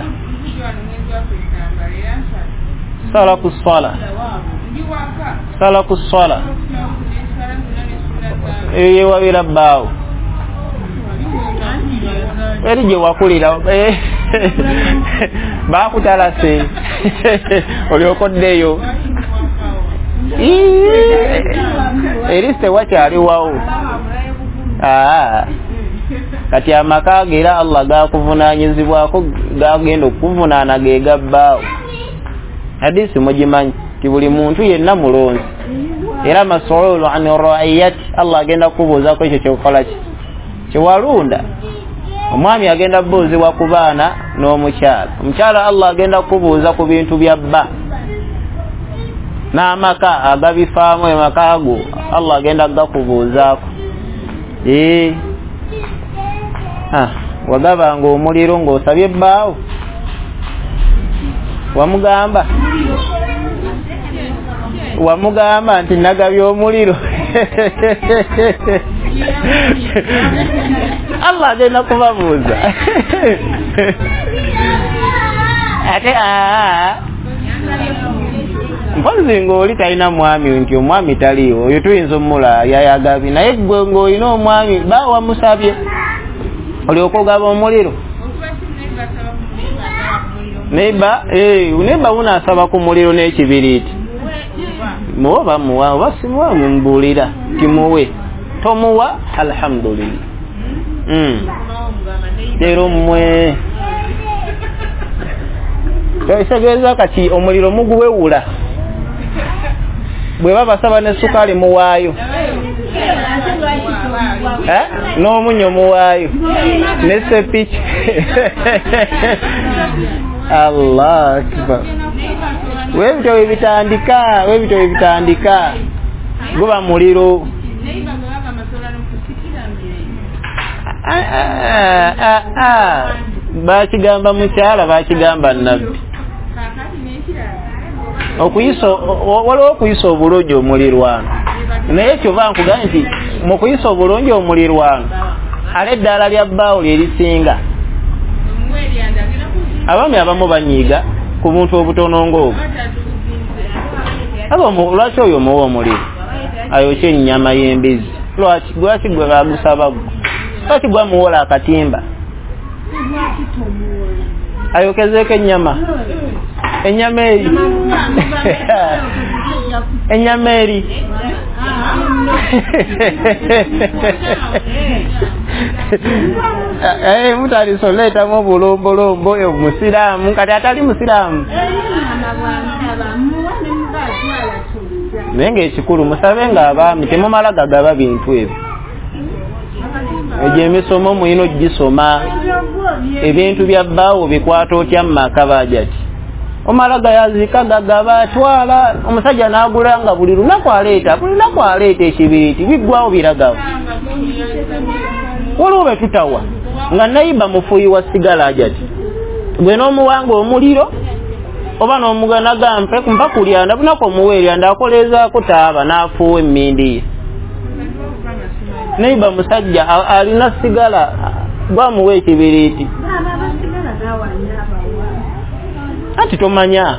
sala ku swala sala ku swala yewabira bbaawo eri gye wakulira bakutalase olyokoddeyo eri tewakyaliwawo kati amaka ge era Allah gakuvunaanyizibwako gagenda okuvunaana ge gabbaawo hadisi mugimanyi ti buli muntu yenna mulonzi era mas'ulu an ra'iyati Allah agenda kubuuzako ekyo kyokola ki kyewalunda omwami agenda kubuuzibwa ku baana n'omukyala omukyala Allah agenda kubuuza ku bintu bya bba n'amaka agabifaamu amaka ago Allah agenda gakubuuzaako wagabanga omuliro ng'osabye bbaawo wamugamba nti nagabye omuliro Allah agenda kubabuuza ate mpozi ng'oli talina mwami nti omwami taliiwo oyo tuyinza omula yayagabi naye gwe ng'olina omwami baawa musabye olyoka ogaba omuliro neiba wunaasaba ku muliro n'ekibiriiti muwe oba muwa oba simuwa mumbuulira timuwe tomuwa alhamdulillah leero mmwe kitegeeza kati omuliro muguwewula bwe babasaba ne sukaali muwaayo n'omunyo muwaayo ne sepiki Allah akbar webito webitandika guba muliro bakigamba mukyala bakigamba nabbi waliwo okuyisa obulungi omulirwano naye kyova nkugambye nti mu kuyisa obulungi omulirwano ale eddaala lya bbaawo lyerisinga abaami abamu banyiiga ku buntu obutono ng'obwo lwaki oyo omuwa omuliro ayokya ennyama y'embizzi lwaki gwe bagusaba gwo lwaki gwamuwola akatimba ayokezeeko ennyama eri mutaliso leetamu obulombolombo oyo musiraamu kati atali musiraamu naye ngaekikulu musabe ng'abaami temumala gagaba bintu ebyo egyo emisomo muyina ogisoma ebintu bya bbaawo bikwata otya mu maka bajati omala gayazika gagaba atwala omusajja n'agula nga buli lunaku aleeta ekibiriiti biggwawo biragawo waliwo be tutawa nga naiba mufuyi wa sigala ajati gwe n'omuwanga omuliro oba n'omugana gampe kumpa kulyanda bunako omuweeryanda akolezaako taaba n'afuuwa emmindi naiba musajja alina sigala gwamuwa ekibiriiti anti tomanya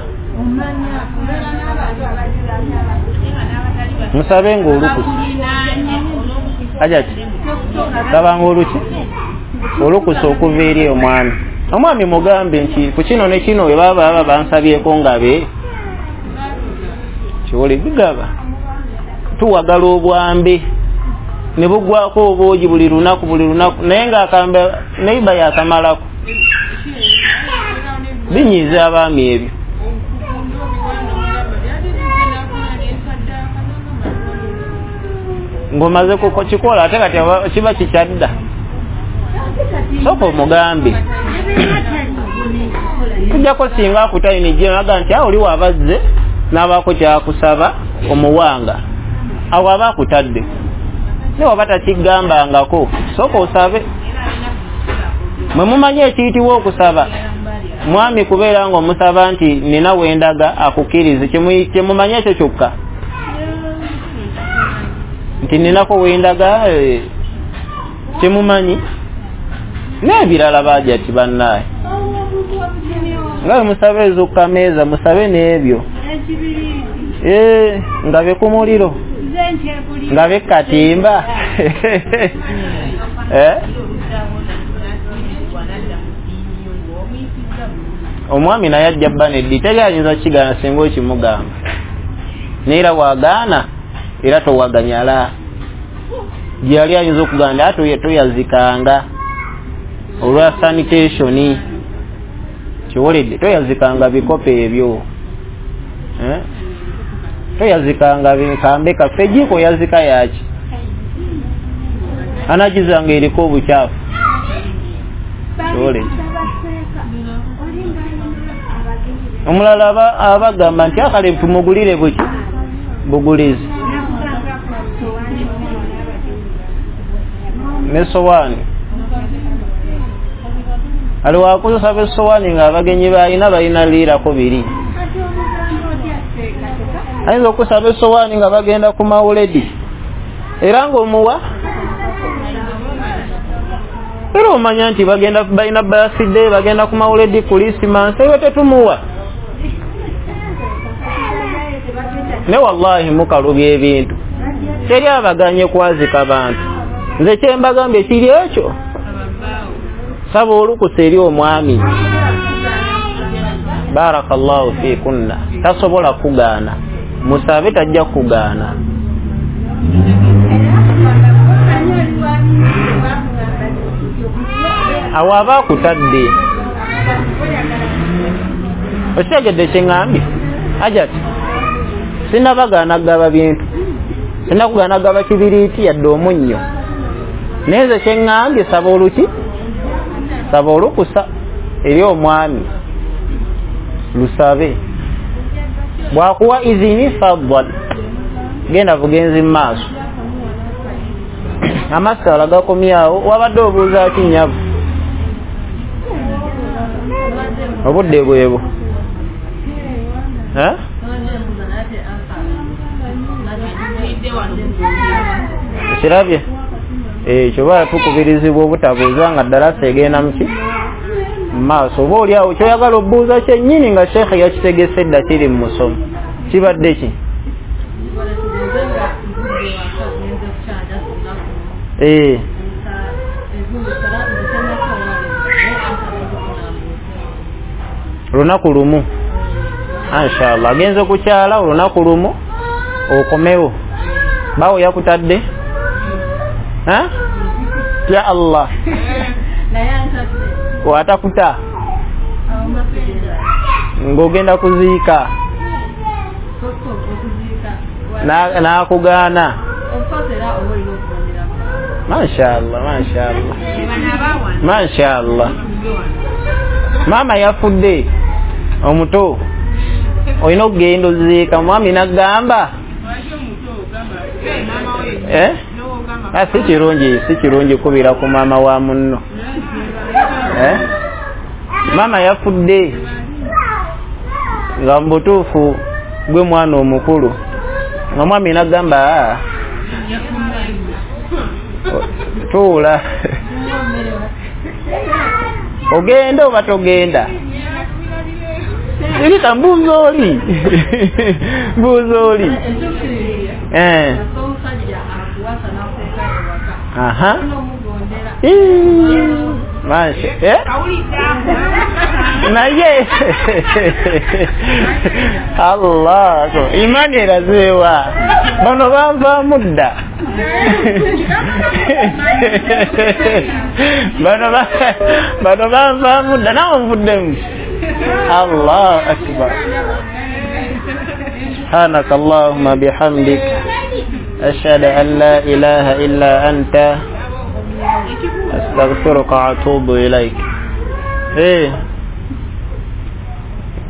musabe ng'olukusa ajati sabanga oluki olukusa okuva eri omwami mugambe nti ku kino ne kino we baba bansabyeko ngabe kiwole bigaba tuwagala obwambe ne bugwako obwogi buli lunaku naye ng'akamba neiba yakamalako binyiza abaami ebyo ng'omaze kukikola ate kati kiba kikyadda sooka omugambe tujjako singa akutayinijje naga nti awo oliwo abazze n'abaako kyakusaba omuwanga awo aba akutadde ne waba takigambangako sooka osabe mwe mumanyi ekiyitibwa okusaba mwami kubeera ng'omusaba nti nina wendaga akukkirize kyemumanyi ekyo kyokka nti ninako wendaga kyemumanyi n'ebirala baajati bannaye nga musabe ez'okukameeza musabe n'ebyo nga be ku muliro nga be katimba omwami naye ajja baneddi teri ayinza kigaana singa okimugamba neera wagaana era towaganyala gyali ayinza okugamba ate toyazikanga olwa sanitation kiwoledde toyazikanga bikope ebyo toyazikanga bikambe kaffe jiko yazika yaki anagizanga eriko obukyafu kiwoledde omulala abagamba nti akale tumugulire buki bugulizi nesowaani aliwo akozesa besowaani ng'abagenyi balina liirako biri ayinza okusaba esowaani nga bagenda ku mawuledi era ng'omuwa era omanya nti balina baside bagenda ku mawuledi kulisimansi ewe tetumuwa ne wallahi mukalubya ebintu teri abaganye kwazika bantu nze kyembagambye kiri ekyo saba olukusa eri omwami barakallahu fikunna tasobola kugaana musabe tajja kugaana awo aba akutadde okitegedde kyeŋŋambye ajati sinabagaanagaba bintu sinakugaanagaba kibiriiti yadde omunnyo naye nze kyeŋŋambye saba oluki saba olukusa eri omwami lusabe bwakuwa izini faddal genda bugenzi mu maaso amasala gakomyawo wabadde obuuza kinyavu obudde bwebwo ekirabye ekyo bala tukubirizibwa obutabuuza nga ddalasa egenda muki maaso oba oli awo kyoyagala obuuza kyennyini nga sheekhe yakitegese edda kiri mu musomo kibadde ki lunaku lumu inshallah agenze kukyala olunaku lumu okomewo bawo yakutadde ya Allah watakuta ngogenda kuziika nakugaana mashallah mama yafudde omuto olina okugenda oziika mwami nagamba si kirungi kubira ku maama wa munno. Maama yafudde nga mbutuufu gwe mwana omukulu nga mwami nagamba tuula ogenda oba togenda irika mbuuza oli aha Masha naye Allah imani erazewa bano banva mudda bano banva mudda nawe nvuddemu. Allah akbar. سبحانك اللهم بحمدك أشهد أن لا إله إلا أنت أستغفرك وأتوب إليك.